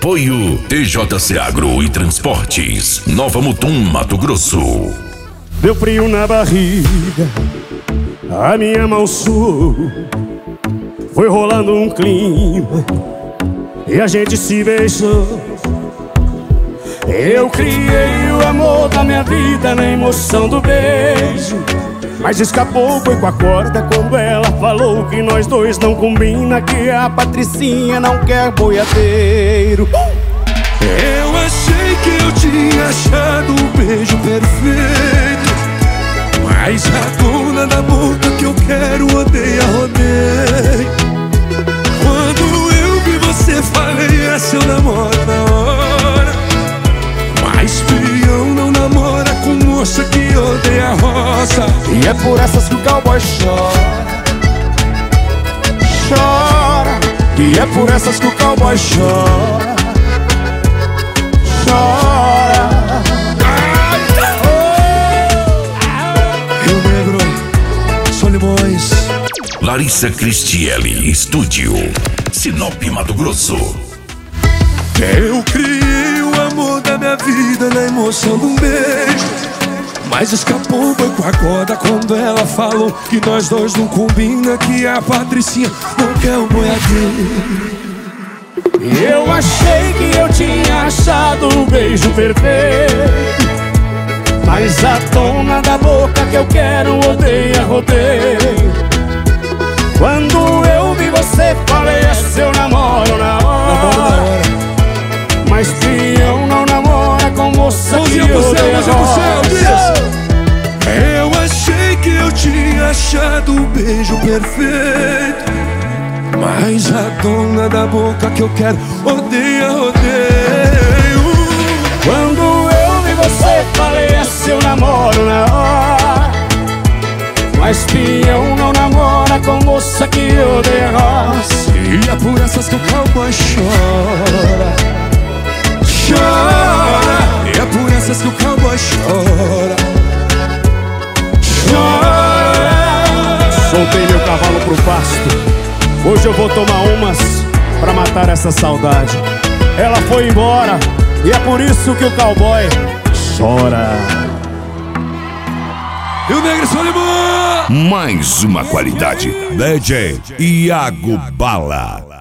Apoio TJC Agro e Transportes, Nova Mutum, Mato Grosso. Deu frio na barriga, a minha mão suou. Foi rolando um clima e a gente se beijou. Eu criei o amor da minha vida na emoção do beijo, mas escapou, foi com a corda quando ela falou que nós dois não combina, que a Patricinha não quer boiadeiro. Eu achei que eu tinha achado o beijo perfeito, mas a dona da boca que eu quero odeia, rodeio. Quando eu vi você falei, essa eu namoro na hora, mas peão não namora com moça que odeia a roça. E é por essas que o cowboy chora, chora. E é por essas que o cowboy chora, chora. Rio Negro, Solimões. Larissa Cristielli, Estúdio, Sinop, Mato Grosso. Eu criei o amor da minha vida na emoção de um beijo, mas escapou, foi com a corda quando ela falou que nós dois não combina, que a Patricinha não quer um boiadeiro. Eu achei que eu tinha achado o beijo perfeito, mas a dona da boca que eu quero odeia, rodeio. Quando eu vi você falei, é seu namoro na hora, mas peão não namora com moça que odeia a roça. Eu achei que eu tinha achado o beijo perfeito, mas a dona da boca que eu quero odeia, rodeio. Quando eu vi você falei, é seu namoro na hora, mas peão não namora com moça que odeia a roça. E é por essas que o cowboy chora, chora. E é por essas que o cowboy chora, chora. Soltei meu cavalo pro pasto, hoje eu vou tomar umas pra matar essa saudade. Ela foi embora e é por isso que o cowboy chora. Rio Negro, Solimões. Mais uma qualidade. DJ Iago Bala.